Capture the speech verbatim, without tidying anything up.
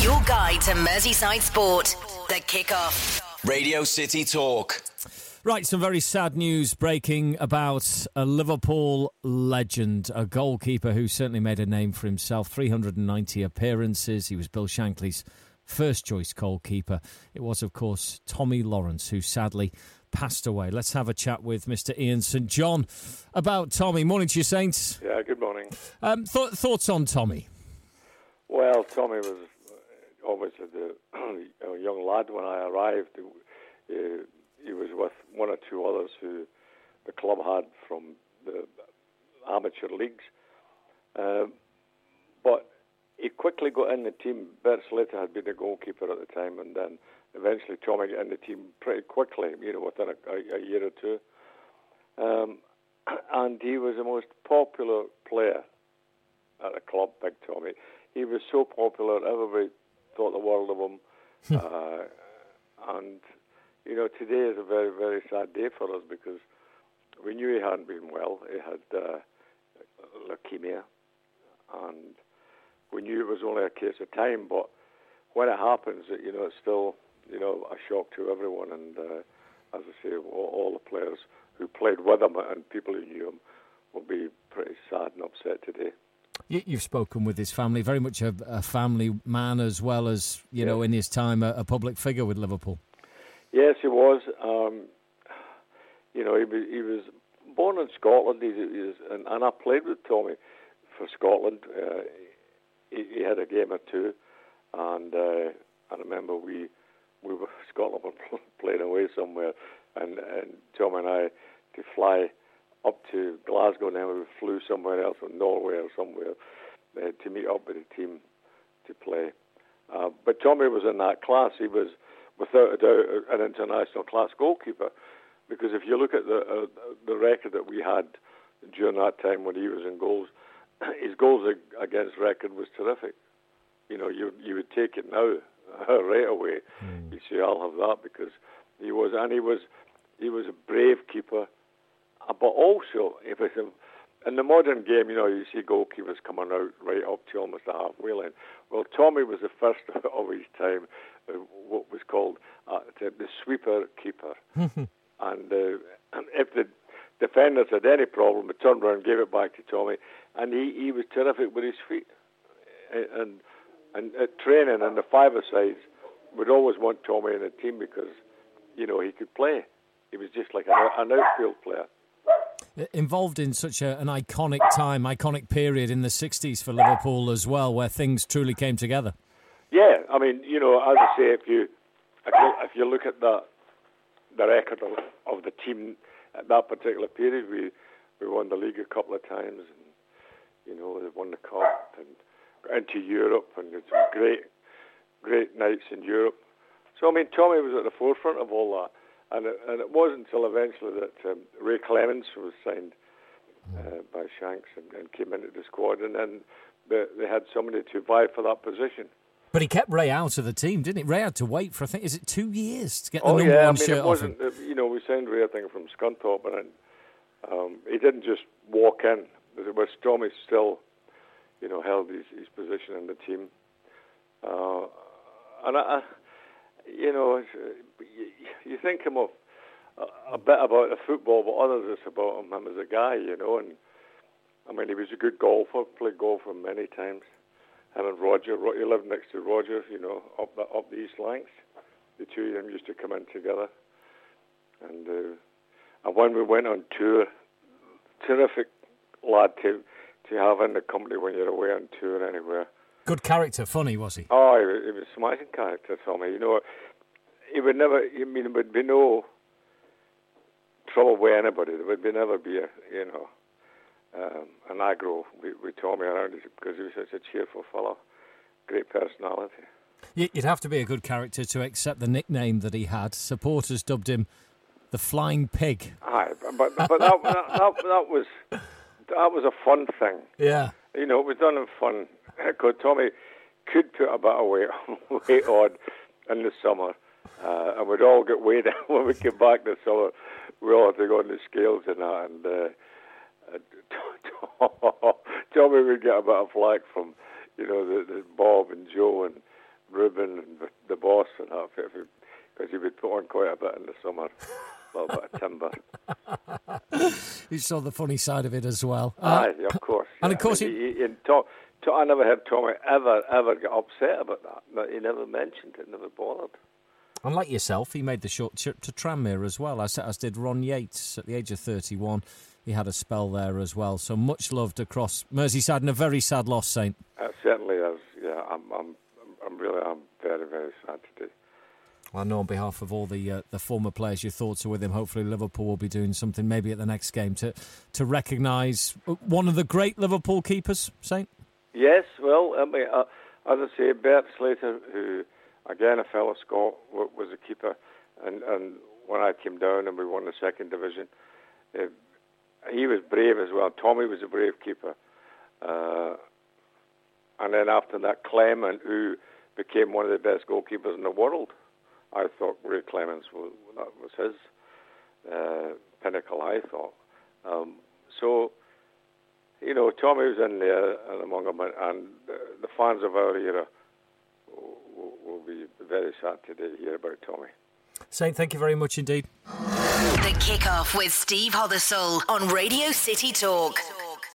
Your guide to Merseyside sport. The Kickoff. Radio City Talk. Right, some very sad news breaking about a Liverpool legend, a goalkeeper who certainly made a name for himself. three hundred ninety appearances. He was Bill Shankly's first choice goalkeeper. It was, of course, Tommy Lawrence, who sadly passed away. Let's have a chat with Mister Ian St John about Tommy. Morning to you, Saints. Yeah, good morning. Um, th- thoughts on Tommy? Well, Tommy was obviously the, a young lad when I arrived. Uh, he was with one or two others who the club had from the amateur leagues. Um, but he quickly got in the team. Bert Slater had been the goalkeeper at the time, and then eventually Tommy got in the team pretty quickly, you know, within a, a, a year or two. Um, and he was the most popular player at the club, Big Tommy. He was so popular, everybody thought the world of him. uh, and, you know, today is a very, very sad day for us because we knew he hadn't been well. He had uh, leukemia, and we knew it was only a case of time. But when it happens, you know, it's still, you know, a shock to everyone. And uh, as I say, all, all the players who played with him and people who knew him will be pretty sad and upset today. You've spoken with his family, very much a, a family man as well as, you yeah. know, in his time a, a public figure with Liverpool. Yes, he was. Um, you know, he was, he was born in Scotland, he, he was, and, and I played with Tommy for Scotland. Uh, he, he had a game or two, and uh, I remember we we were Scotland were playing away somewhere, and, and Tommy and I to fly up to Glasgow, and then we flew somewhere else, in Norway or somewhere, uh, to meet up with the team to play. Uh, but Tommy was in that class. He was, without a doubt, an international class goalkeeper. Because if you look at the uh, the record that we had during that time when he was in goals, his goals against record was terrific. You know, you you would take it now right away. Mm. You say, I'll have that, because he was, and he was he was a brave keeper. But also, if it's a, in the modern game, you know, you see goalkeepers coming out right up to almost the halfway line. Well, Tommy was the first of his time, uh, what was called uh, the, the sweeper keeper. and, uh, and if the defenders had any problem, they turned around and gave it back to Tommy. And he, he was terrific with his feet. And, and at training, and the five-a-sides would always want Tommy in the team because, you know, he could play. He was just like an, an outfield player. Involved in such a, an iconic time, iconic period in the sixties for Liverpool as well, where things truly came together. Yeah, I mean, you know, as I say, if you if you, if you look at the the record of, of the team at that particular period, we we won the league a couple of times, and you know, they won the cup and got into Europe, and it's great great nights in Europe. So I mean, Tommy was at the forefront of all that. And it, and it wasn't until eventually that um, Ray Clements was signed uh, by Shanks and, and came into the squad, and then they, they had somebody to vie for that position. But he kept Ray out of the team, didn't he? Ray had to wait for, I think, is it two years to get the oh, number yeah, one I mean, shirt it wasn't, off him? You know, we signed Ray, I think, from Scunthorpe, and um, he didn't just walk in. It was Tommy still, you know, held his, his position in the team. Uh, and I... I You know, you think him of a bit about the football, but others it's about him, him as a guy, you know. And I mean, he was a good golfer, played golf many times. Him and Roger, he lived next to Roger, you know, up the, up the East Lancs. The two of them used to come in together. And, uh, and when we went on tour, terrific lad to to have in the company when you're away on tour anywhere. Good character, funny, was he? Oh, he was, he was a smashing character, Tommy. You know, he would never, I mean, there would be no trouble with anybody. There would be never be, a, you know, um, an aggro with, with Tommy around because he was such a cheerful fellow. Great personality. You'd have to be a good character to accept the nickname that he had. Supporters dubbed him the Flying Pig. Aye, but, but that, that, that, that, was, that was a fun thing. Yeah. You know, it was done in fun. Because Tommy could put a bit of weight, weight on in the summer, uh, and we'd all get weighed in when we came back this summer. We all had to go on the scales and that, and uh, Tommy would get a bit of flack from, you know, the, the Bob and Joe and because he would put on quite a bit in the summer, a little bit of timber. You saw the funny side of it as well. Uh, Aye, of course. And yeah. of course, I, he, he, he, Tom, Tom, I never heard Tommy ever, ever get upset about that. No, he never mentioned it, never bothered. and like yourself, he made the short trip to Tranmere as well, as, as did Ron Yates at the age of thirty-one. He had a spell there as well. So much loved across Merseyside, and a very sad loss, Saint. It certainly is. Yeah, I'm, I'm, I'm really, I'm very, very sad today. I know on behalf of all the uh, the former players, your thoughts are with him. Hopefully Liverpool will be doing something maybe at the next game to, to recognise one of the great Liverpool keepers, Saint. Yes, well, I mean, uh, as I say, Bert Slater, who, again, a fellow Scot, was a keeper. And, and when I came down and we won the second division, uh, he was brave as well. Tommy was a brave keeper. Uh, and then after that, Clement, who became one of the best goalkeepers in the world. I thought Ray Clements was, that was his uh, pinnacle, I thought. Um, so, you know, Tommy was in there and among them, and the fans of our era will, will be very sad today to hear about Tommy. Saint, thank you very much indeed. The Kickoff with Steve Hothersall on Radio City Talk.